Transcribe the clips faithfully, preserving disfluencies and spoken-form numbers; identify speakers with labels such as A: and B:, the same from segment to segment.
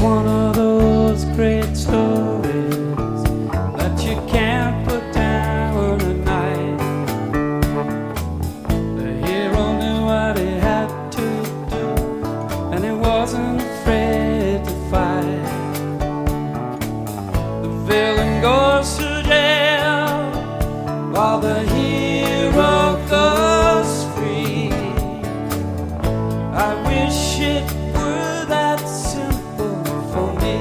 A: one of those great stories that you can't put down at night. The hero knew what he had to do, and he wasn't afraid to fight. The villain goes to jail while the hero goes free. I wish it were that simple for me.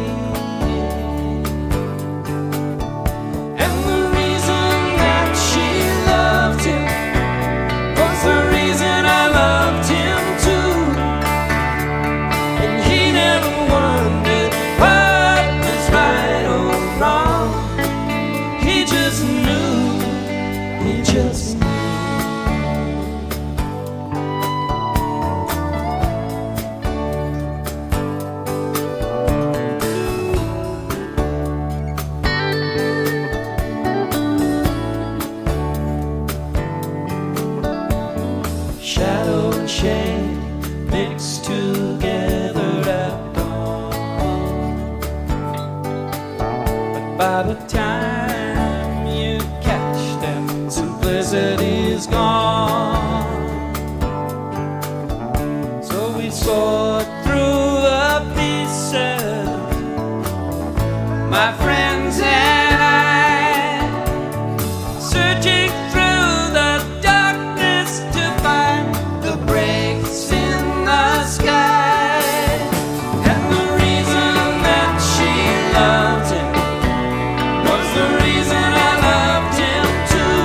A: And the reason that she loved him was the reason I loved him too. And he never wondered what was right or wrong. He just knew, he just knew. Shadow and shade mixed together at dawn. But by the time you catch them, simplicity's gone. So we sort through the pieces, my friends and I, searching through the darkness to find the breaks in the sky. And the reason that she loved him was the reason I loved him too.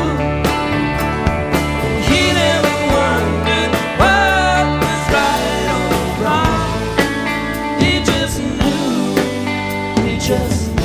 A: He never wondered what was right or wrong. He just knew, he just knew.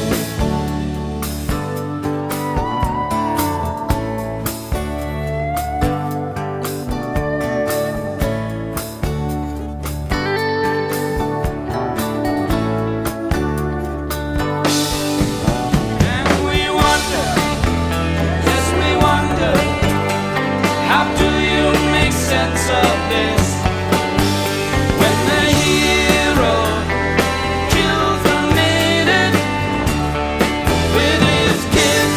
A: And we wonder, yes we wonder, how do you make sense of this? When the hero kills the maiden with his kiss,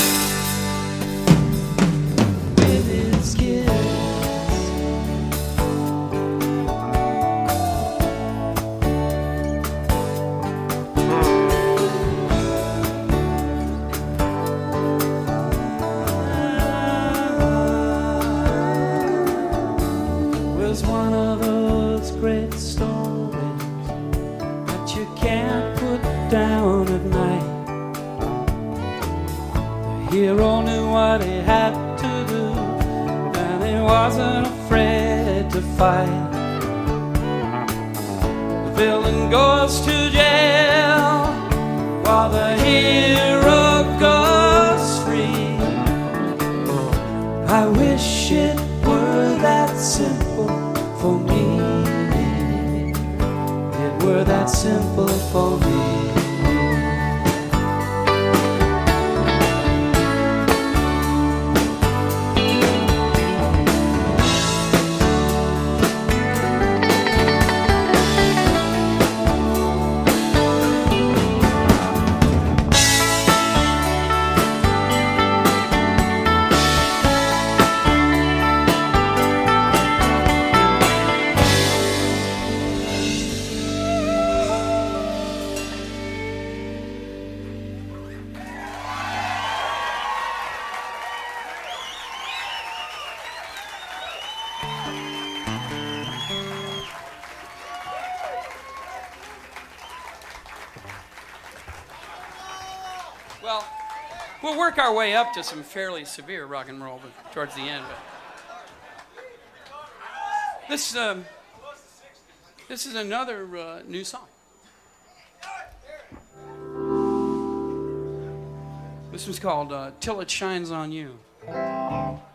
A: with his kiss. Was one of those great stories that you can't put down at night. The hero knew what he had to do, and he wasn't afraid to fight. The villain goes to jail while the hero goes free. I wish it were that simple for me. It were that simple for me. Well, we'll work our way up to some fairly severe rock and roll but towards the end. But this, um, this is another uh, new song. This one's called uh, Till It Shines on You.